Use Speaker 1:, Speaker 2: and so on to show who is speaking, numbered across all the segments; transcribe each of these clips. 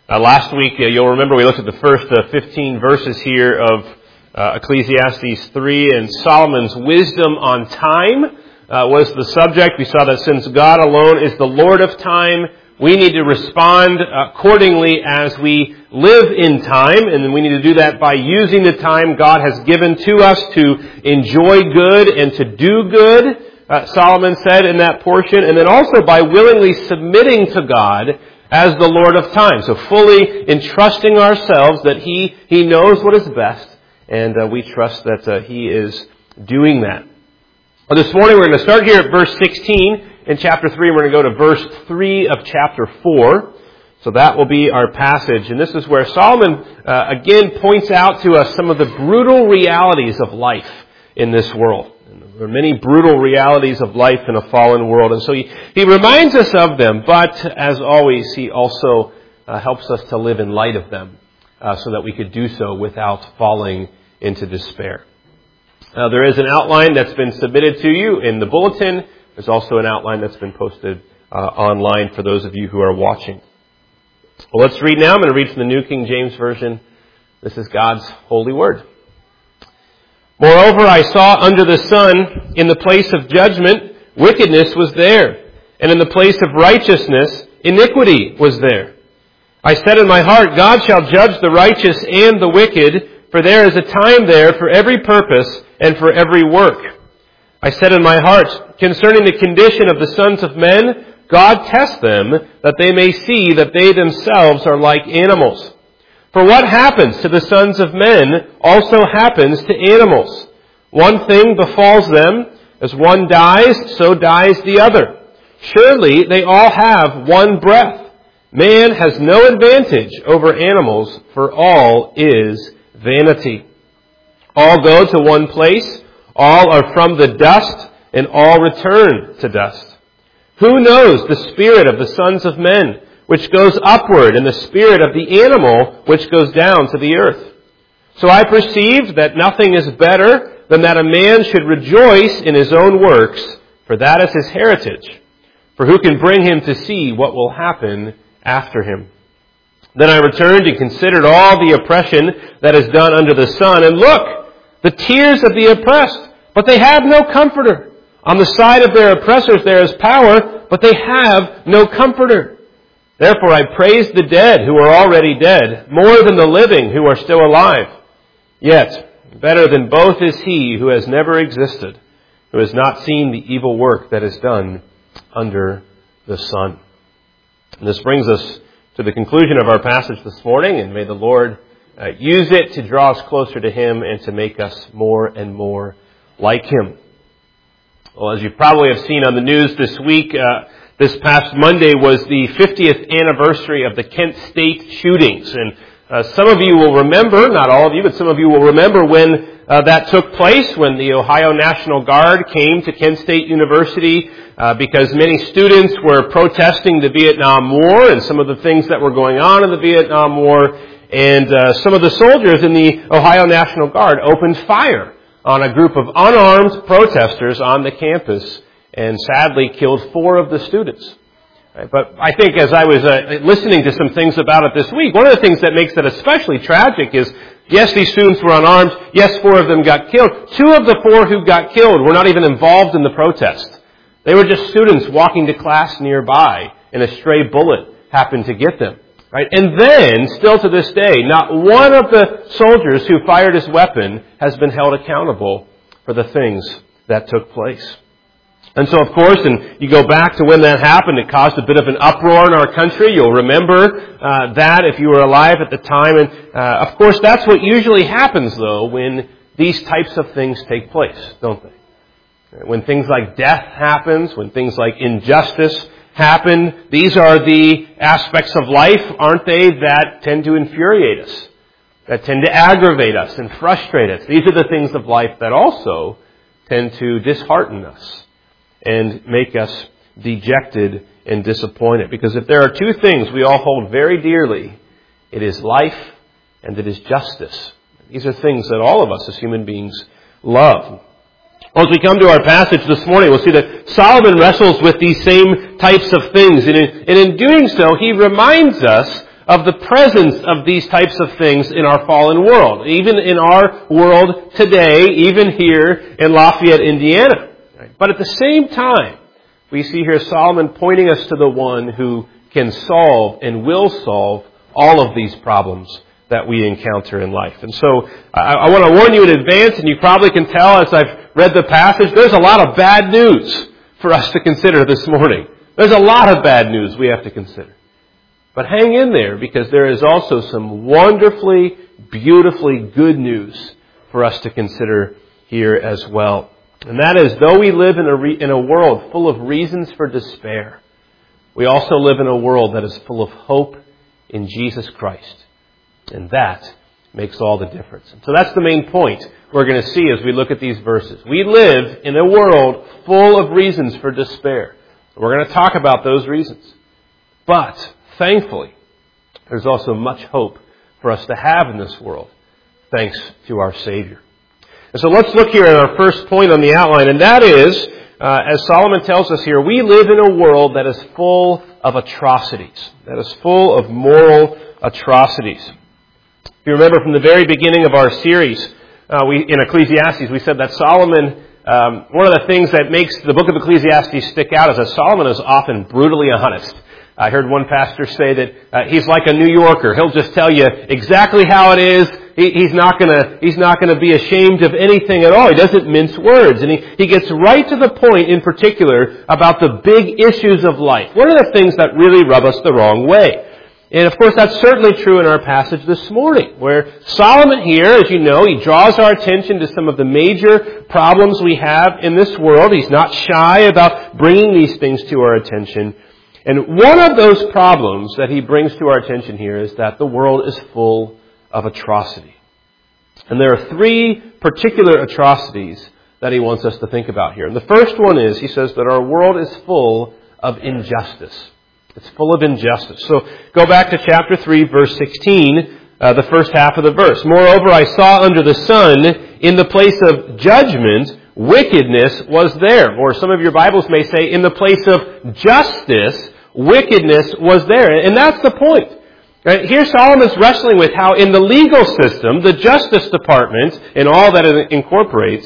Speaker 1: Last week, you'll remember we looked at the first 15 verses here of Ecclesiastes 3, and Solomon's wisdom on time was the subject. We saw that since God alone is the Lord of time, we need to respond accordingly as we live in time, and we need to do that by using the time God has given to us to enjoy good and to do good, Solomon said in that portion, and then also by willingly submitting to God as the Lord of time. So fully entrusting ourselves that He knows what is best, and we trust that He is doing that. Well, this morning we're going to start here at verse 16 in chapter 3, and we're going to go to verse 3 of chapter 4. So that will be our passage. And this is where Solomon again points out to us some of the brutal realities of life in this world. There are many brutal realities of life in a fallen world. And so he reminds us of them, but as always, he also helps us to live in light of them so that we could do so without falling into despair. There is an outline that's been submitted to you in the bulletin. There's also an outline that's been posted online for those of you who are watching. Well, let's read now. I'm going to read from the New King James Version. This is God's holy word. Moreover, I saw under the sun, in the place of judgment, wickedness was there, and in the place of righteousness, iniquity was there. I said in my heart, God shall judge the righteous and the wicked, for there is a time there for every purpose and for every work. I said in my heart, concerning the condition of the sons of men, God tests them, that they may see that they themselves are like animals. For what happens to the sons of men also happens to animals. One thing befalls them, as one dies, so dies the other. Surely they all have one breath. Man has no advantage over animals, for all is vanity. All go to one place, all are from the dust, and all return to dust. Who knows the spirit of the sons of men, which goes upward, and the spirit of the animal which goes down to the earth? So I perceived that nothing is better than that a man should rejoice in his own works, for that is his heritage. For who can bring him to see what will happen after him? Then I returned and considered all the oppression that is done under the sun, and look, the tears of the oppressed, but they have no comforter. On the side of their oppressors there is power, but they have no comforter. Therefore I praise the dead who are already dead, more than the living who are still alive. Yet, better than both is he who has never existed, who has not seen the evil work that is done under the sun. And this brings us to the conclusion of our passage this morning, and may the Lord use it to draw us closer to Him and to make us more and more like Him. Well, as you probably have seen on the news this week, this past Monday was the 50th anniversary of the Kent State shootings. And some of you will remember, not all of you, but some of you will remember when that took place, when the Ohio National Guard came to Kent State University because many students were protesting the Vietnam War and some of the things that were going on in the Vietnam War. And some of the soldiers in the Ohio National Guard opened fire on a group of unarmed protesters on the campus and sadly killed 4 of the students. But I think as I was listening to some things about it this week, one of the things that makes it especially tragic is, yes, these students were unarmed. Yes, 4 of them got killed. 2 of the 4 who got killed were not even involved in the protest. They were just students walking to class nearby, and a stray bullet happened to get them. Right? And then, still to this day, not one of the soldiers who fired his weapon has been held accountable for the things that took place. And so, of course, and you go back to when that happened, it caused a bit of an uproar in our country. You'll remember that if you were alive at the time. And, of course, that's what usually happens, though, when these types of things take place, don't they? When things like death happens, when things like injustice happen, these are the aspects of life, aren't they, that tend to infuriate us, that tend to aggravate us and frustrate us. These are the things of life that also tend to dishearten us and make us dejected and disappointed. Because if there are 2 things we all hold very dearly, it is life and it is justice. These are things that all of us as human beings love. Well, as we come to our passage this morning, we'll see that Solomon wrestles with these same types of things. And in doing so, he reminds us of the presence of these types of things in our fallen world. Even in our world today, even here in Lafayette, Indiana. But at the same time, we see here Solomon pointing us to the one who can solve and will solve all of these problems that we encounter in life. And so I want to warn you in advance, and you probably can tell as I've read the passage, there's a lot of bad news for us to consider this morning. There's a lot of bad news we have to consider. But hang in there, because there is also some wonderfully, beautifully good news for us to consider here as well. And that is, though we live in a world full of reasons for despair, we also live in a world that is full of hope in Jesus Christ. And that makes all the difference. So that's the main point we're going to see as we look at these verses. We live in a world full of reasons for despair. We're going to talk about those reasons. But, thankfully, there's also much hope for us to have in this world, thanks to our Savior. And so let's look here at our first point on the outline, and that is, as Solomon tells us here, we live in a world that is full of atrocities, that is full of moral atrocities. If you remember from the very beginning of our series, in Ecclesiastes, we said that Solomon, one of the things that makes the book of Ecclesiastes stick out is that Solomon is often brutally honest. I heard one pastor say that he's like a New Yorker. He'll just tell you exactly how it is. He's not gonna be ashamed of anything at all. He doesn't mince words, and he gets right to the point in particular about the big issues of life. What are the things that really rub us the wrong way? And of course, that's certainly true in our passage this morning, where Solomon here, as you know, he draws our attention to some of the major problems we have in this world. He's not shy about bringing these things to our attention. And one of those problems that he brings to our attention here is that the world is full of atrocity. And there are three particular atrocities that he wants us to think about here. And the first one is, he says that our world is full of injustice. It's full of injustice. So go back to chapter 3, verse 16, the first half of the verse. Moreover, I saw under the sun, in the place of judgment, wickedness was there. Or some of your Bibles may say, in the place of justice, wickedness was there. And that's the point. Right? Here Solomon's wrestling with how in the legal system, the Justice Department, and all that it incorporates,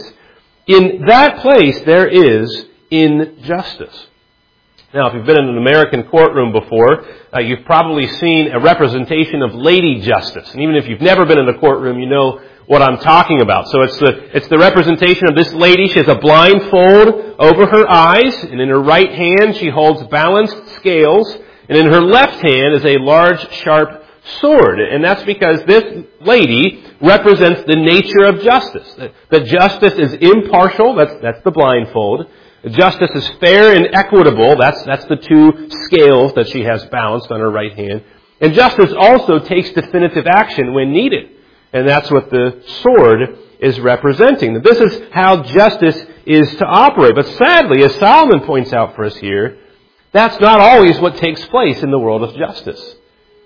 Speaker 1: in that place there is injustice. Now, if you've been in an American courtroom before, you've probably seen a representation of Lady Justice. And even if you've never been in a courtroom, you know what I'm talking about. So it's the representation of this lady. She has a blindfold over her eyes, and in her right hand she holds balanced scales, and in her left hand is a large, sharp sword. And that's because this lady represents the nature of justice. That justice is impartial, that's the blindfold. Justice is fair and equitable, that's the two scales that she has balanced on her right hand. And justice also takes definitive action when needed. And that's what the sword is representing. This is how justice is to operate. But sadly, as Solomon points out for us here, that's not always what takes place in the world of justice.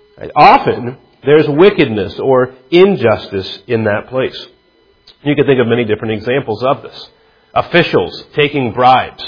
Speaker 1: Often, there's wickedness or injustice in that place. You can think of many different examples of this. Officials taking bribes,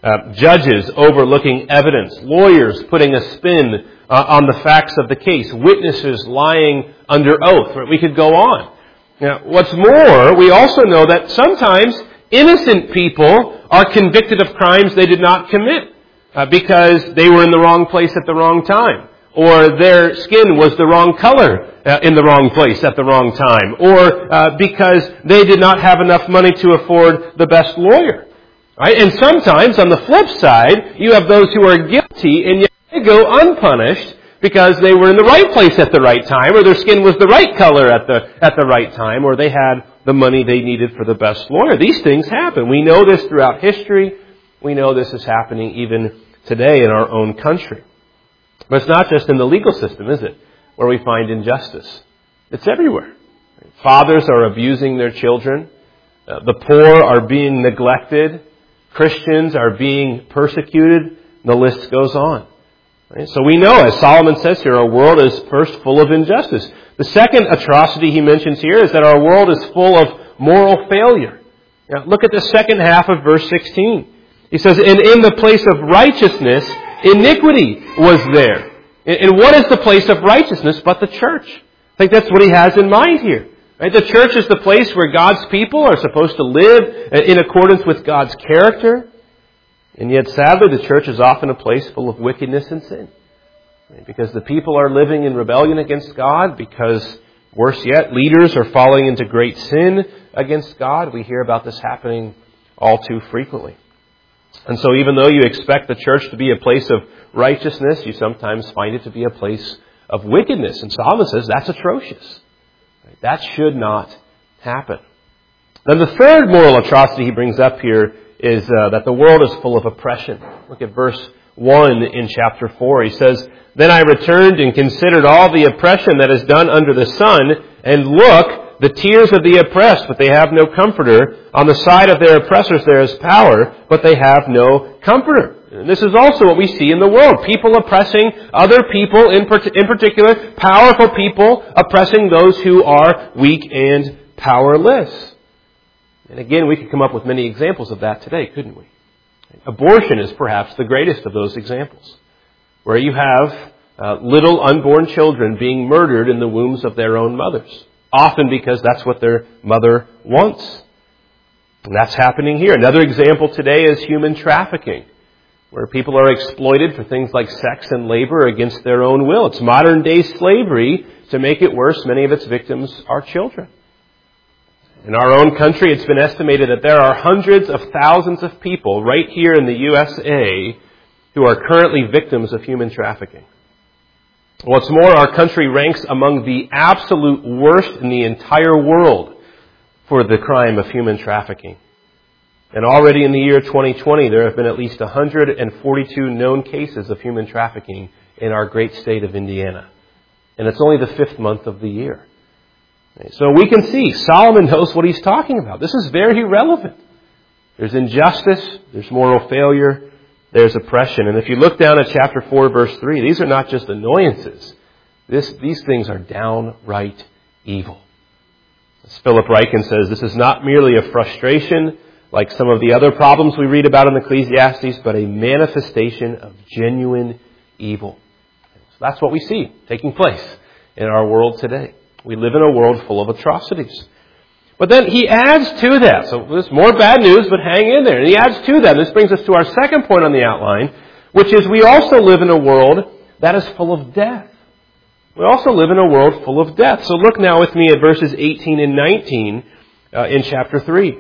Speaker 1: judges overlooking evidence, lawyers putting a spin on the facts of the case, witnesses lying under oath. We could go on. Now, what's more, we also know that sometimes innocent people are convicted of crimes they did not commit because they were in the wrong place at the wrong time, or their skin was the wrong color in the wrong place at the wrong time, or because they did not have enough money to afford the best lawyer. Right? And sometimes, on the flip side, you have those who are guilty and yet they go unpunished because they were in the right place at the right time, or their skin was the right color at the right time, or they had the money they needed for the best lawyer. These things happen. We know this throughout history. We know this is happening even today in our own country. But it's not just in the legal system, is it, where we find injustice? It's everywhere. Fathers are abusing their children. The poor are being neglected. Christians are being persecuted. The list goes on. Right? So we know, as Solomon says here, our world is first full of injustice. The second atrocity he mentions here is that our world is full of moral failure. Now, look at the second half of verse 16. He says, and in the place of righteousness, iniquity was there. And what is the place of righteousness but the church? I think that's what he has in mind here. Right? The church is the place where God's people are supposed to live in accordance with God's character. And yet, sadly, the church is often a place full of wickedness and sin. Right? Because the people are living in rebellion against God, because, worse yet, leaders are falling into great sin against God. We hear about this happening all too frequently. And so even though you expect the church to be a place of righteousness, you sometimes find it to be a place of wickedness. And Solomon says that's atrocious. That should not happen. Then the third moral atrocity he brings up here is that the world is full of oppression. Look at verse 1 in chapter 4. He says, "Then I returned and considered all the oppression that is done under the sun, and look, the tears of the oppressed, but they have no comforter. On the side of their oppressors there is power, but they have no comforter." And this is also what we see in the world. People oppressing other people, in particular, powerful people oppressing those who are weak and powerless. And again, we could come up with many examples of that today, couldn't we? Abortion is perhaps the greatest of those examples, where you have little unborn children being murdered in the wombs of their own mothers. Often because that's what their mother wants. And that's happening here. Another example today is human trafficking, where people are exploited for things like sex and labor against their own will. It's modern day slavery. To make it worse, many of its victims are children. In our own country, it's been estimated that there are hundreds of thousands of people right here in the USA who are currently victims of human trafficking. What's more, our country ranks among the absolute worst in the entire world for the crime of human trafficking. And already in the year 2020, there have been at least 142 known cases of human trafficking in our great state of Indiana. And it's only the 5th month of the year. So we can see Solomon knows what he's talking about. This is very relevant. There's injustice, there's moral failure, there's oppression. And if you look down at chapter 4, verse 3, these are not just annoyances. These things are downright evil. As Philip Ryken says, this is not merely a frustration like some of the other problems we read about in Ecclesiastes, but a manifestation of genuine evil. So that's what we see taking place in our world today. We live in a world full of atrocities. But then he adds to that. So there's more bad news, but hang in there. And he adds to that. This brings us to our second point on the outline, which is we also live in a world that is full of death. We also live in a world full of death. So look now with me at verses 18 and 19 in chapter 3.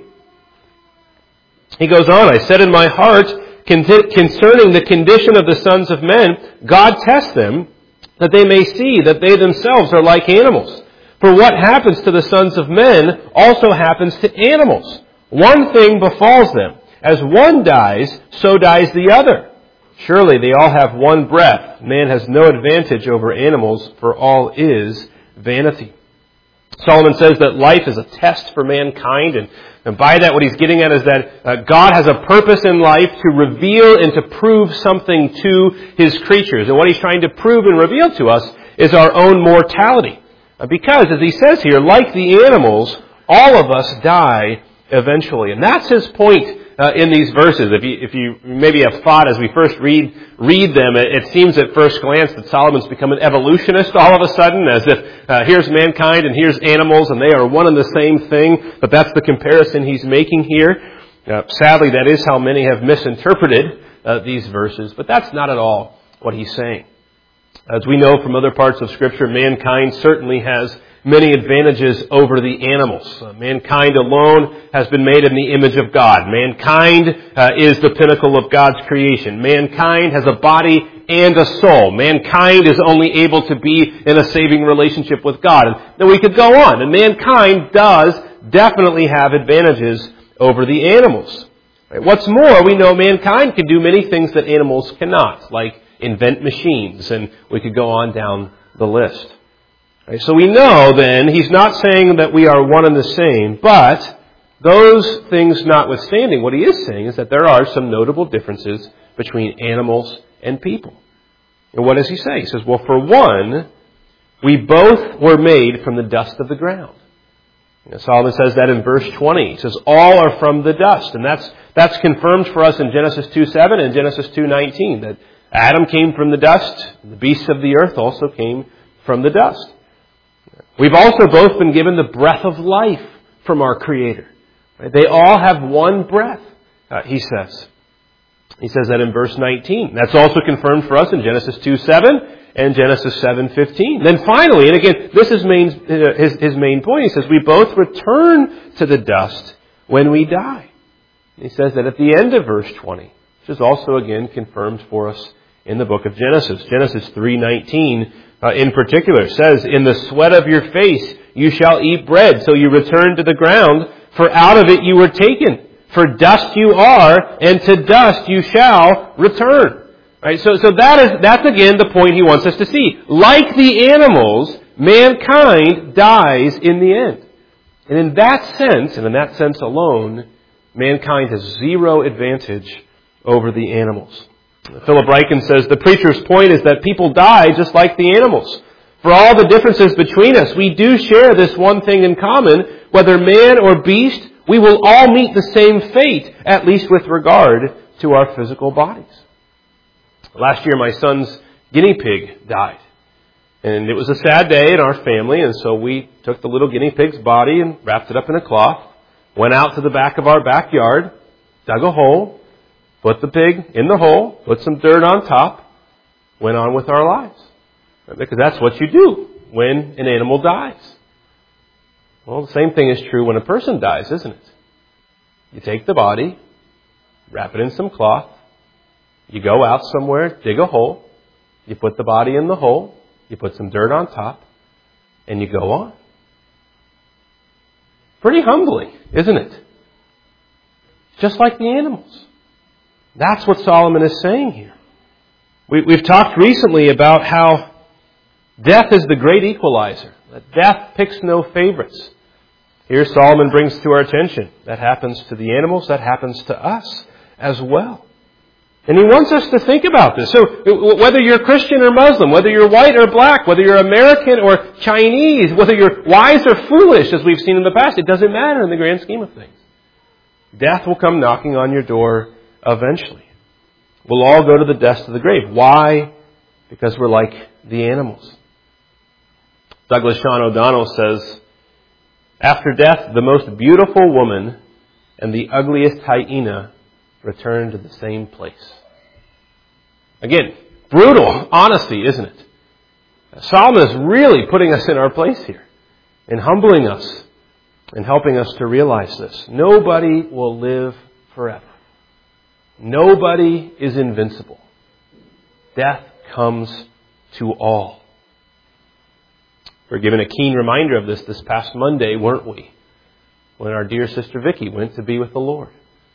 Speaker 1: He goes on, "I said in my heart concerning the condition of the sons of men, God tests them, that they may see that they themselves are like animals. For what happens to the sons of men also happens to animals. One thing befalls them. As one dies, so dies the other. Surely they all have one breath. Man has no advantage over animals, for all is vanity." Solomon says that life is a test for mankind, and by that what he's getting at is that God has a purpose in life to reveal and to prove something to his creatures. And what he's trying to prove and reveal to us is our own mortality. Because, as he says here, like the animals, all of us die eventually. And that's his point in these verses. If you maybe have thought as we first read them, it seems at first glance that Solomon's become an evolutionist all of a sudden, as if here's mankind and here's animals and they are one and the same thing. But that's the comparison he's making here. Sadly, that is how many have misinterpreted these verses. But that's not at all what he's saying. As we know from other parts of Scripture, mankind certainly has many advantages over the animals. Mankind alone has been made in the image of God. Mankind is the pinnacle of God's creation. Mankind has a body and a soul. Mankind is only able to be in a saving relationship with God. And then we could go on. And mankind does definitely have advantages over the animals. What's more, we know mankind can do many things that animals cannot, like invent machines, and we could go on down the list. So we know then, he's not saying that we are one and the same, but those things notwithstanding, what he is saying is that there are some notable differences between animals and people. And what does he say? He says, well, for one, we both were made from the dust of the ground. Solomon says that in verse 20. He says, all are from the dust. And that's confirmed for us in Genesis 2:7 and Genesis 2:19, that Adam came from the dust. The beasts of the earth also came from the dust. We've also both been given the breath of life from our Creator. They all have one breath, he says. He says that in verse 19. That's also confirmed for us in Genesis 2:7 and Genesis 7:15. Then finally, and again, this is his main point. He says, we both return to the dust when we die. He says that at the end of verse 20, which is also again confirmed for us in the book of Genesis. Genesis 3:19 in particular says, in the sweat of your face you shall eat bread, so you return to the ground, for out of it you were taken. For dust you are, and to dust you shall return. Right? So that's again the point he wants us to see. Like the animals, mankind dies in the end. And in that sense, and in that sense alone, mankind has zero advantage over the animals. Philip Ryken says, the preacher's point is that people die just like the animals. For all the differences between us, we do share this one thing in common. Whether man or beast, we will all meet the same fate, at least with regard to our physical bodies. Last year, my son's guinea pig died. And it was a sad day in our family, and so we took the little guinea pig's body and wrapped it up in a cloth, went out to the back of our backyard, dug a hole, put the pig in the hole, put some dirt on top, went on with our lives. Because that's what you do when an animal dies. Well, the same thing is true when a person dies, isn't it? You take the body, wrap it in some cloth, you go out somewhere, dig a hole, you put the body in the hole, you put some dirt on top, and you go on. Pretty humbling, isn't it? Just like the animals. That's what Solomon is saying here. We've talked recently about how death is the great equalizer. That death picks no favorites. Here Solomon brings to our attention that happens to the animals, that happens to us as well. And he wants us to think about this. So whether you're Christian or Muslim, whether you're white or black, whether you're American or Chinese, whether you're wise or foolish, as we've seen in the past, it doesn't matter in the grand scheme of things. Death will come knocking on your door eventually. We'll all go to the dust of the grave. Why? Because we're like the animals. Douglas Sean O'Donnell says, after death, the most beautiful woman and the ugliest hyena return to the same place. Again, brutal honesty, isn't it? Solomon is really putting us in our place here and humbling us and helping us to realize this. Nobody will live forever. Nobody is invincible. Death comes to all. We're given a keen reminder of this past Monday, weren't we? When our dear sister Vicky went to be with the Lord.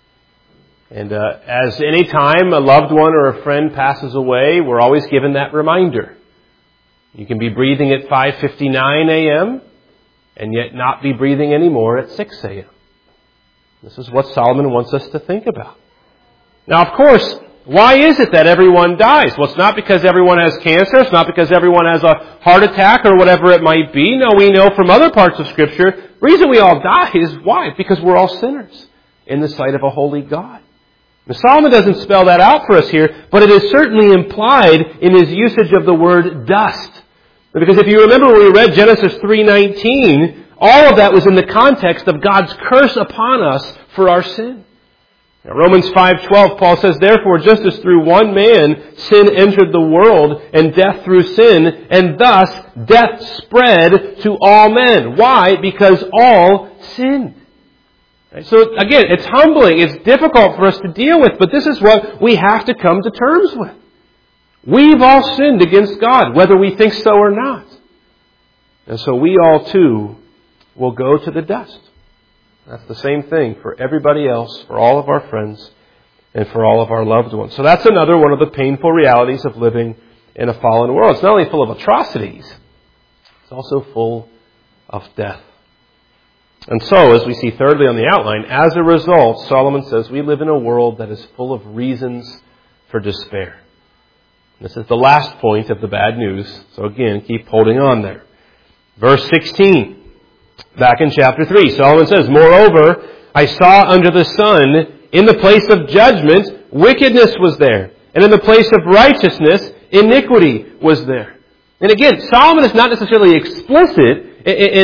Speaker 1: And as any time a loved one or a friend passes away, we're always given that reminder. You can be breathing at 5:59 a.m. and yet not be breathing anymore at 6 a.m. This is what Solomon wants us to think about. Now, of course, why is it that everyone dies? Well, it's not because everyone has cancer. It's not because everyone has a heart attack or whatever it might be. No, we know from other parts of Scripture, the reason we all die is why? Because we're all sinners in the sight of a holy God. Now, Solomon doesn't spell that out for us here, but it is certainly implied in his usage of the word dust. Because if you remember when we read Genesis 3:19, all of that was in the context of God's curse upon us for our sin. Now, Romans 5:12, Paul says, therefore, just as through one man sin entered the world, and death through sin, and thus death spread to all men. Why? Because all sinned. So again, it's humbling, it's difficult for us to deal with, but this is what we have to come to terms with. We've all sinned against God, whether we think so or not. And so we all too will go to the dust. That's the same thing for everybody else, for all of our friends, and for all of our loved ones. So that's another one of the painful realities of living in a fallen world. It's not only full of atrocities, it's also full of death. And so, as we see thirdly on the outline, as a result, Solomon says we live in a world that is full of reasons for despair. This is the last point of the bad news. So again, keep holding on there. Verse 16. Back in chapter 3, Solomon says, moreover, I saw under the sun, in the place of judgment, wickedness was there, And in the place of righteousness, iniquity was there. And again, Solomon is not necessarily explicit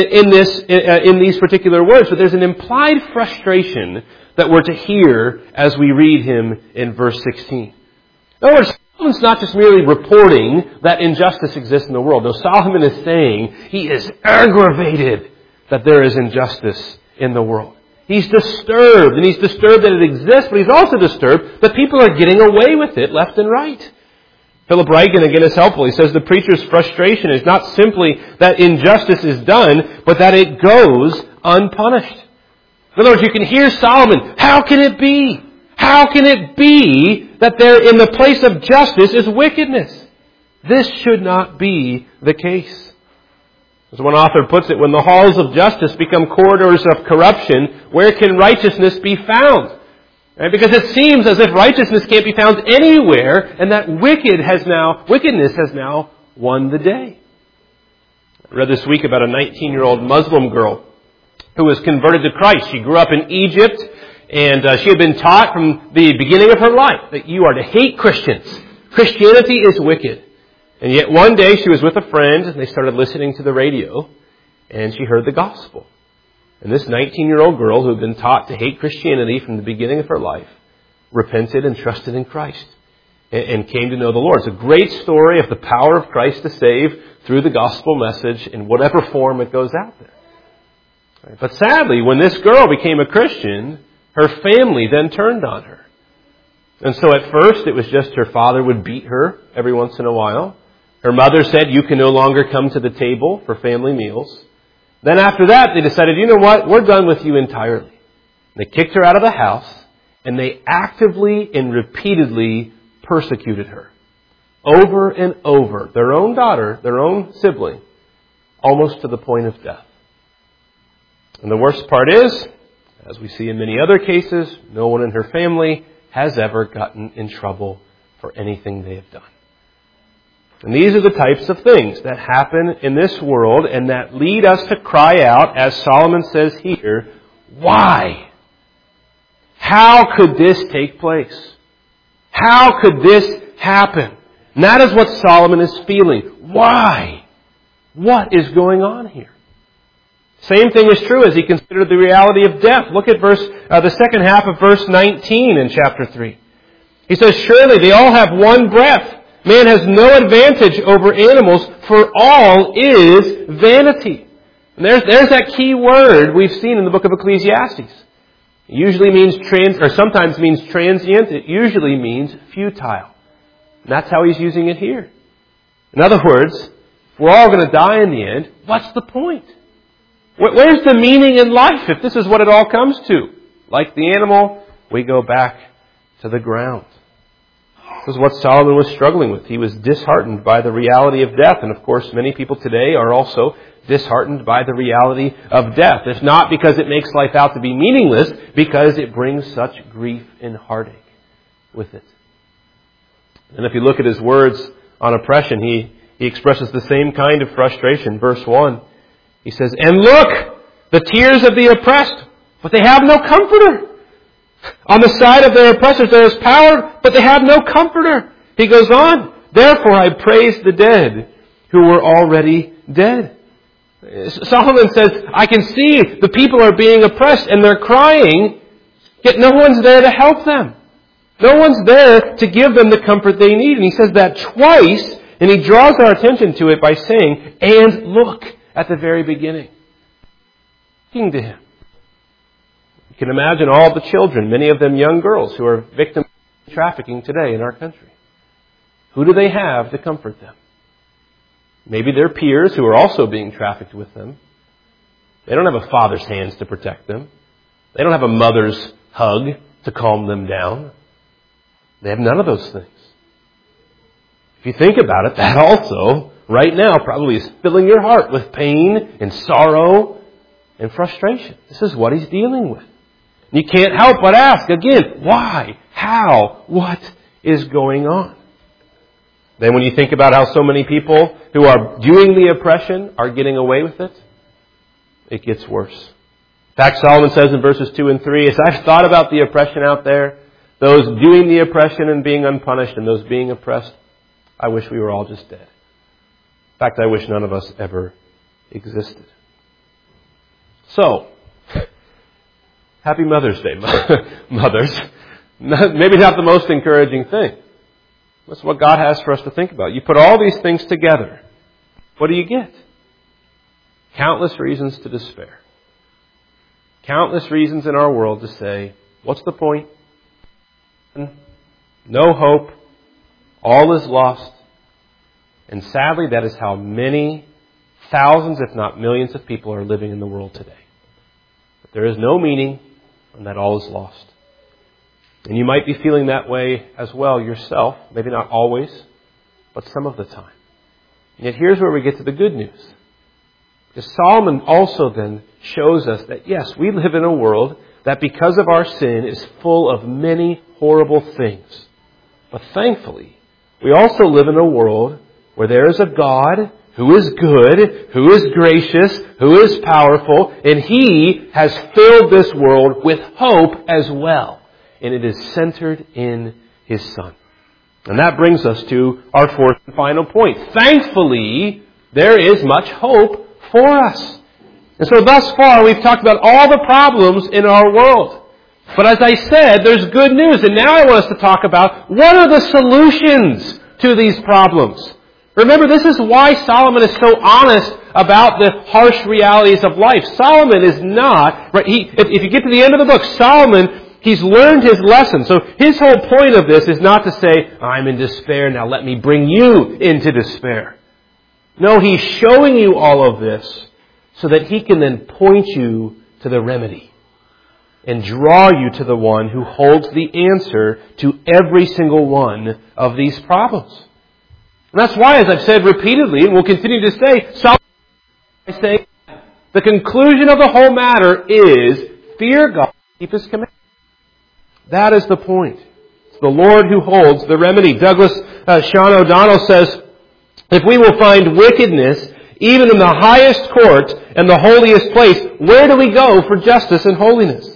Speaker 1: in these particular words, but there's an implied frustration that we're to hear as we read him in verse 16. In other words, Solomon's not just merely reporting that injustice exists in the world. No, Solomon is saying he is aggravated that there is injustice in the world. He's disturbed, and he's disturbed that it exists, but he's also disturbed that people are getting away with it left and right. Philip Ryken, again, is helpful. He says the preacher's frustration is not simply that injustice is done, but that it goes unpunished. In other words, you can hear Solomon, how can it be? How can it be that there in the place of justice is wickedness? This should not be the case. As one author puts it, when the halls of justice become corridors of corruption, where can righteousness be found? Right? Because it seems as if righteousness can't be found anywhere, and that wickedness has now won the day. I read this week about a 19-year-old Muslim girl who was converted to Christ. She grew up in Egypt, and she had been taught from the beginning of her life that you are to hate Christians. Christianity is wicked. And yet one day she was with a friend, and they started listening to the radio, and she heard the gospel. And this 19-year-old girl who had been taught to hate Christianity from the beginning of her life repented and trusted in Christ and came to know the Lord. It's a great story of the power of Christ to save through the gospel message in whatever form it goes out there. But sadly, when this girl became a Christian, her family then turned on her. And so at first it was just her father would beat her every once in a while. Her mother said, you can no longer come to the table for family meals. Then after that, they decided, you know what, we're done with you entirely. They kicked her out of the house, and they actively and repeatedly persecuted her. Over and over. Their own daughter, their own sibling, almost to the point of death. And the worst part is, as we see in many other cases, no one in her family has ever gotten in trouble for anything they have done. And these are the types of things that happen in this world and that lead us to cry out, as Solomon says here, why? How could this take place? How could this happen? And that is what Solomon is feeling. Why? What is going on here? Same thing is true as he considered the reality of death. Look at the second half of verse 19 in chapter 3. He says, surely they all have one breath. Man has no advantage over animals, for all is vanity. And there's that key word we've seen in the book of Ecclesiastes. It usually means sometimes means transient. It usually means futile. And that's how he's using it here. In other words, if we're all going to die in the end, what's the point? Where's the meaning in life if this is what it all comes to? Like the animal, we go back to the ground. This is what Solomon was struggling with. He was disheartened by the reality of death. And of course, many people today are also disheartened by the reality of death. If not because it makes life out to be meaningless, because it brings such grief and heartache with it. And if you look at his words on oppression, he expresses the same kind of frustration. Verse 1, he says, and look, the tears of the oppressed, but they have no comforter. On the side of their oppressors there is power, but they have no comforter. He goes on, therefore I praise the dead who were already dead. Solomon says, I can see the people are being oppressed and they're crying, yet no one's there to help them. No one's there to give them the comfort they need. And he says that twice, and he draws our attention to it by saying, and look at the very beginning. Looking to him. You can imagine all the children, many of them young girls, who are victims of trafficking today in our country. Who do they have to comfort them? Maybe their peers who are also being trafficked with them. They don't have a father's hands to protect them. They don't have a mother's hug to calm them down. They have none of those things. If you think about it, that also, right now, probably is filling your heart with pain and sorrow and frustration. This is what he's dealing with. You can't help but ask, again, why? How? What is going on? Then when you think about how so many people who are doing the oppression are getting away with it, it gets worse. In fact, Solomon says in verses 2 and 3, as I've thought about the oppression out there, those doing the oppression and being unpunished, and those being oppressed. I wish we were all just dead. In fact, I wish none of us ever existed. So, happy Mother's Day, mothers. Maybe not the most encouraging thing. That's what God has for us to think about. You put all these things together. What do you get? Countless reasons to despair. Countless reasons in our world to say, what's the point? No hope. All is lost. And sadly, that is how many thousands, if not millions of people are living in the world today. But there is no meaning, and that all is lost. And you might be feeling that way as well yourself. Maybe not always, but some of the time. And yet here's where we get to the good news. Because Solomon also then shows us that yes, we live in a world that because of our sin is full of many horrible things. But thankfully, we also live in a world where there is a God who is good, who is gracious, who is powerful, and He has filled this world with hope as well. And it is centered in His Son. And that brings us to our fourth and final point. Thankfully, there is much hope for us. And so thus far, we've talked about all the problems in our world. But as I said, there's good news. And now I want us to talk about what are the solutions to these problems. Remember, this is why Solomon is so honest about the harsh realities of life. Solomon is not, right? If you get to the end of the book, Solomon, he's learned his lesson. So his whole point of this is not to say, I'm in despair, now let me bring you into despair. No, he's showing you all of this so that he can then point you to the remedy and draw you to the one who holds the answer to every single one of these problems. And that's why, as I've said repeatedly, and will continue to say, Solomon, I say, the conclusion of the whole matter is fear God, keep His commandments. That is the point. It's the Lord who holds the remedy. Douglas Sean O'Donnell says, if we will find wickedness even in the highest court and the holiest place, where do we go for justice and holiness?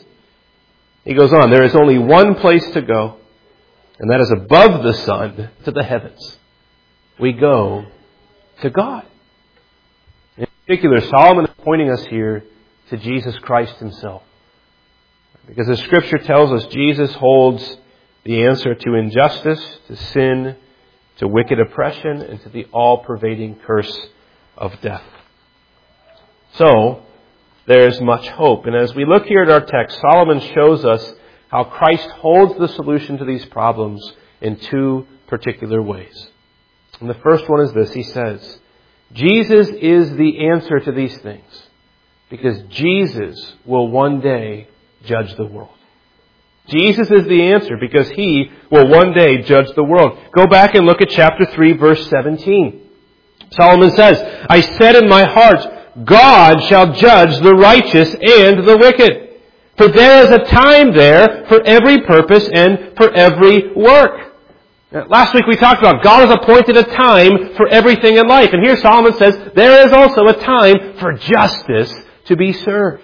Speaker 1: He goes on, there is only one place to go, and that is above the sun to the heavens. We go to God. In particular, Solomon is pointing us here to Jesus Christ Himself. Because the Scripture tells us Jesus holds the answer to injustice, to sin, to wicked oppression, and to the all-pervading curse of death. So, there is much hope. And as we look here at our text, Solomon shows us how Christ holds the solution to these problems in two particular ways. And the first one is this. He says, Jesus is the answer to these things because Jesus will one day judge the world. Jesus is the answer because He will one day judge the world. Go back and look at chapter 3, verse 17. Solomon says, I said in my heart, God shall judge the righteous and the wicked. For there is a time there for every purpose and for every work. Last week we talked about God has appointed a time for everything in life. And here Solomon says there is also a time for justice to be served.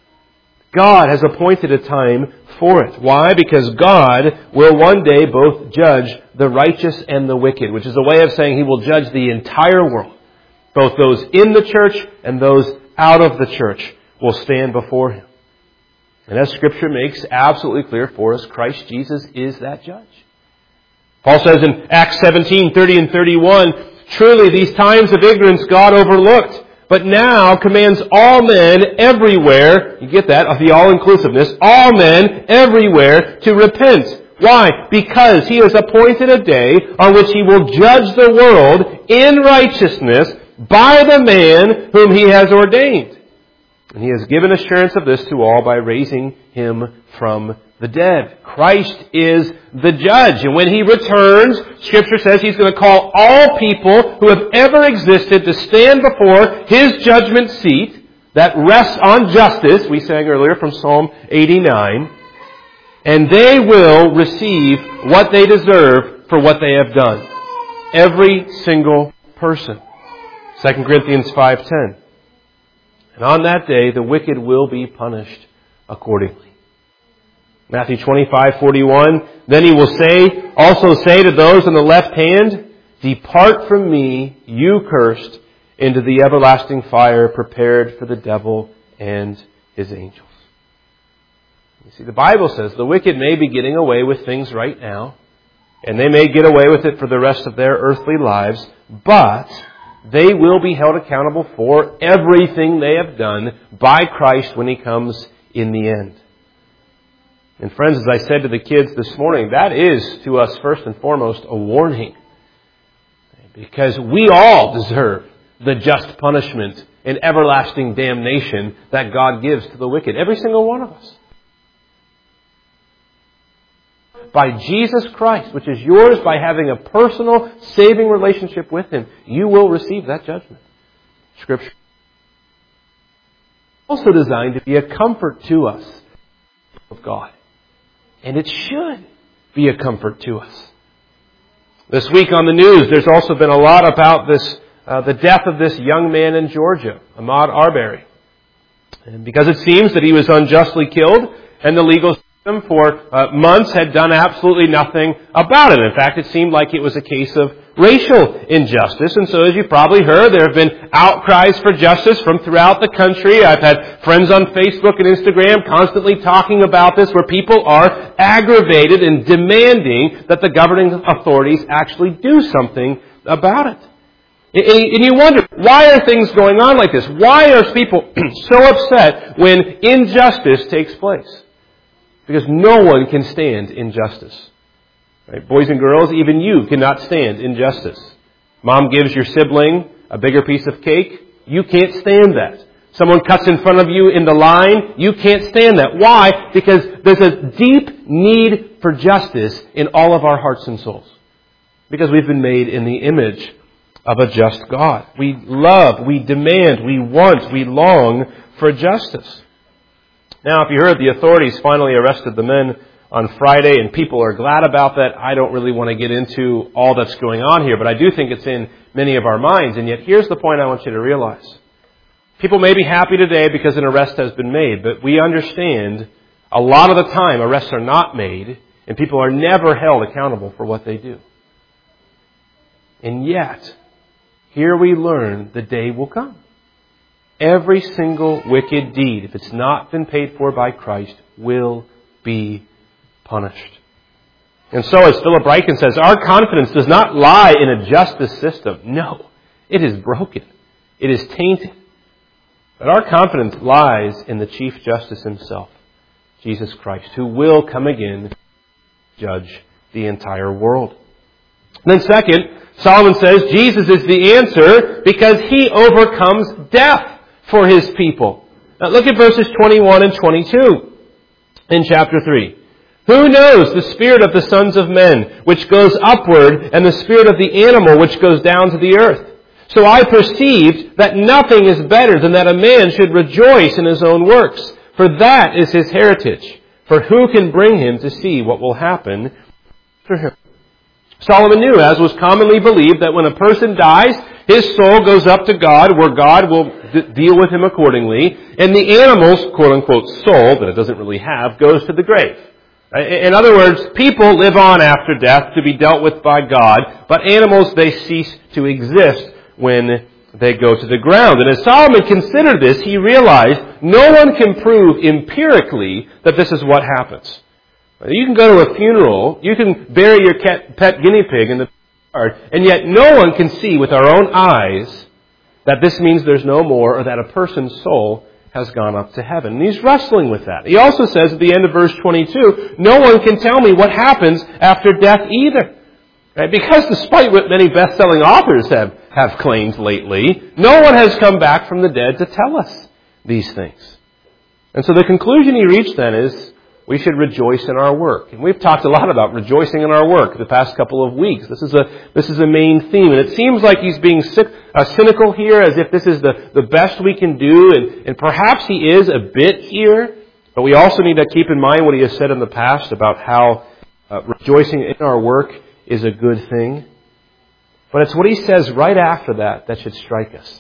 Speaker 1: God has appointed a time for it. Why? Because God will one day both judge the righteous and the wicked, which is a way of saying He will judge the entire world. Both those in the church and those out of the church will stand before Him. And as Scripture makes absolutely clear for us, Christ Jesus is that judge. Paul says in Acts 17:30 and 31, truly these times of ignorance God overlooked, but now commands all men everywhere, you get that, of the all-inclusiveness, all men everywhere to repent. Why? Because He has appointed a day on which He will judge the world in righteousness by the man whom He has ordained. And He has given assurance of this to all by raising Him from the dead. Christ is the judge. And when He returns, Scripture says He's going to call all people who have ever existed to stand before His judgment seat that rests on justice, we sang earlier from Psalm 89, and they will receive what they deserve for what they have done. Every single person. 2 Corinthians 5:10. And on that day, the wicked will be punished accordingly. Matthew 25:41, then he will also say to those on the left hand, depart from me, you cursed, into the everlasting fire prepared for the devil and his angels. You see, the Bible says the wicked may be getting away with things right now, and they may get away with it for the rest of their earthly lives, but they will be held accountable for everything they have done by Christ when He comes in the end. And friends, as I said to the kids this morning, that is to us first and foremost a warning. Because we all deserve the just punishment and everlasting damnation that God gives to the wicked. Every single one of us. By Jesus Christ, which is yours by having a personal, saving relationship with Him, you will receive that judgment. Scripture is also designed to be a comfort to us of God. And it should be a comfort to us. This week on the news, there's also been a lot about this, the death of this young man in Georgia, Ahmaud Arbery. And because it seems that he was unjustly killed, and the legal system for months had done absolutely nothing about it. In fact, it seemed like it was a case of racial injustice. And so, as you've probably heard, there have been outcries for justice from throughout the country. I've had friends on Facebook and Instagram constantly talking about this, where people are aggravated and demanding that the governing authorities actually do something about it. And you wonder, why are things going on like this? Why are people so upset when injustice takes place? Because no one can stand injustice. Right? Boys and girls, even you cannot stand injustice. Mom gives your sibling a bigger piece of cake. You can't stand that. Someone cuts in front of you in the line. You can't stand that. Why? Because there's a deep need for justice in all of our hearts and souls. Because we've been made in the image of a just God. We love, we demand, we want, we long for justice. Now, if you heard, the authorities finally arrested the men on Friday, and people are glad about that. I don't really want to get into all that's going on here, but I do think it's in many of our minds. And yet, here's the point I want you to realize. People may be happy today because an arrest has been made, but we understand a lot of the time arrests are not made, and people are never held accountable for what they do. And yet, here we learn the day will come. Every single wicked deed, if it's not been paid for by Christ, will be punished. And so, as Philip Ryken says, our confidence does not lie in a justice system. No, it is broken. It is tainted. But our confidence lies in the Chief Justice Himself, Jesus Christ, who will come again to judge the entire world. And then second, Solomon says Jesus is the answer because He overcomes death for His people. Now look at verses 21 and 22 in chapter 3. Who knows the spirit of the sons of men, which goes upward, and the spirit of the animal, which goes down to the earth? So I perceived that nothing is better than that a man should rejoice in his own works, for that is his heritage. For who can bring him to see what will happen for him? Solomon knew, as was commonly believed, that when a person dies, his soul goes up to God, where God will deal with him accordingly, and the animal's quote-unquote soul, that it doesn't really have, goes to the grave. In other words, people live on after death to be dealt with by God, but animals, they cease to exist when they go to the ground. And as Solomon considered this, he realized no one can prove empirically that this is what happens. You can go to a funeral, you can bury your pet guinea pig in the yard, and yet no one can see with our own eyes that this means there's no more, or that a person's soul has gone up to heaven. And he's wrestling with that. He also says at the end of verse 22, no one can tell me what happens after death either. Right? Because despite what many best-selling authors have claimed lately, no one has come back from the dead to tell us these things. And so the conclusion he reached then is, we should rejoice in our work. And we've talked a lot about rejoicing in our work the past couple of weeks. This is a main theme. And it seems like he's being cynical here, as if this is the best we can do. And perhaps he is a bit here. But we also need to keep in mind what he has said in the past about how rejoicing in our work is a good thing. But it's what he says right after that should strike us.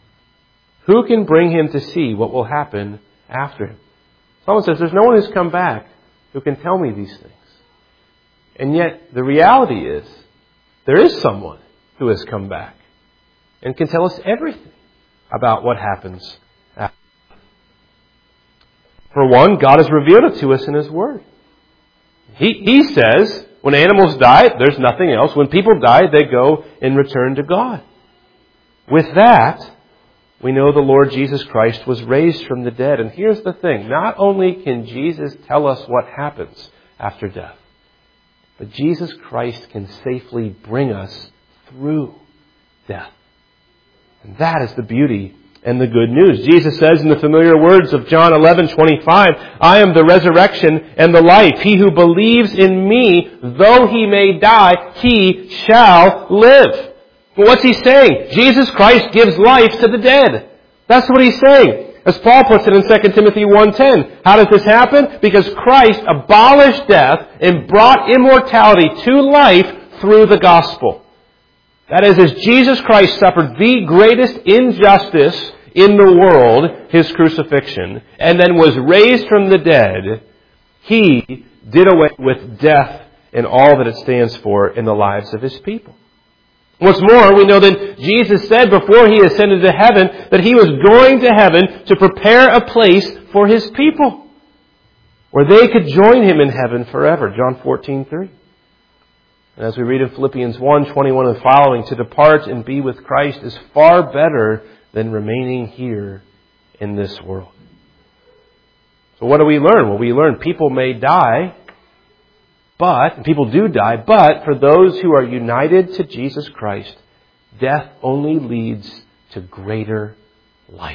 Speaker 1: Who can bring him to see what will happen after him? Solomon says there's no one who's come back who can tell me these things. And yet, the reality is, there is someone who has come back and can tell us everything about what happens after. For one, God has revealed it to us in His Word. He says, when animals die, there's nothing else. When people die, they go and return to God. With that, we know the Lord Jesus Christ was raised from the dead. And here's the thing. Not only can Jesus tell us what happens after death, but Jesus Christ can safely bring us through death. And that is the beauty and the good news. Jesus says in the familiar words of John 11:25, I am the resurrection and the life. He who believes in me, though he may die, he shall live. But what's he saying? Jesus Christ gives life to the dead. That's what he's saying. As Paul puts it in 2 Timothy 1:10. How does this happen? Because Christ abolished death and brought immortality to life through the gospel. That is, as Jesus Christ suffered the greatest injustice in the world, His crucifixion, and then was raised from the dead, He did away with death and all that it stands for in the lives of His people. What's more, we know that Jesus said before He ascended to heaven that He was going to heaven to prepare a place for His people, where they could join Him in heaven forever. John 14:3. And as we read in Philippians 1:21 and following, to depart and be with Christ is far better than remaining here in this world. So what do we learn? Well, we learn people may die, and people do die, but for those who are united to Jesus Christ, death only leads to greater life.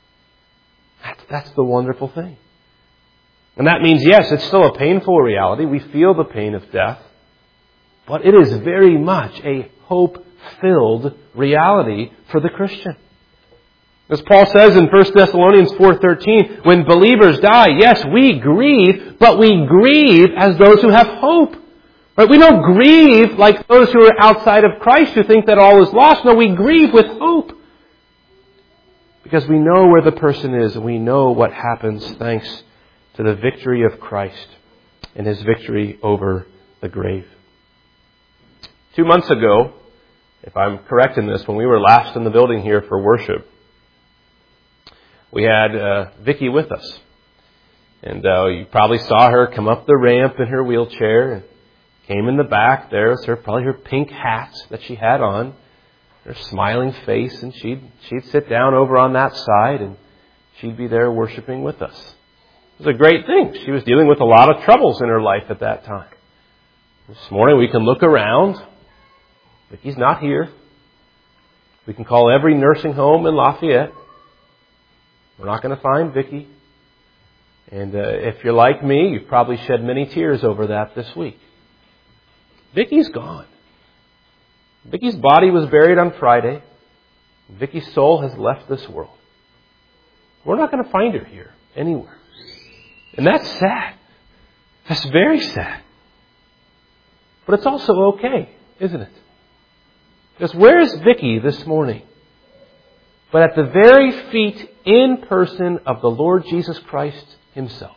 Speaker 1: That's the wonderful thing. And that means, yes, it's still a painful reality. We feel the pain of death. But it is very much a hope-filled reality for the Christian. As Paul says in 1 Thessalonians 4:13, when believers die, yes, we grieve, but we grieve as those who have hope. Right? We don't grieve like those who are outside of Christ who think that all is lost. No, we grieve with hope. Because we know where the person is and we know what happens thanks to the victory of Christ and His victory over the grave. 2 months ago, if I'm correct in this, when we were last in the building here for worship, we had Vicki with us. And you probably saw her come up the ramp in her wheelchair and came in the back. There was probably her pink hat that she had on, her smiling face, and she'd sit down over on that side and she'd be there worshiping with us. It was a great thing. She was dealing with a lot of troubles in her life at that time. This morning we can look around. Vicki's not here. We can call every nursing home in Lafayette. We're not going to find Vicki. And if you're like me, you've probably shed many tears over that this week. Vicki's gone. Vicki's body was buried on Friday. Vicki's soul has left this world. We're not going to find her here anywhere. And that's sad. That's very sad. But it's also okay, isn't it? Because where is Vicki this morning? But at the very feet in person of the Lord Jesus Christ Himself.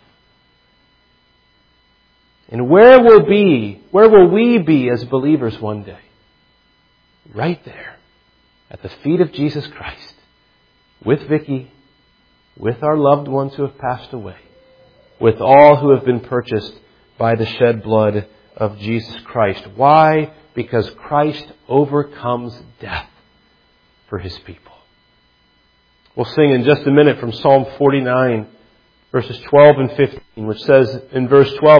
Speaker 1: And where will we be as believers one day? Right there, at the feet of Jesus Christ, with Vicki, with our loved ones who have passed away, with all who have been purchased by the shed blood of Jesus Christ. Why? Because Christ overcomes death for His people. We'll sing in just a minute from Psalm 49, verses 12 and 15, which says in verse 12,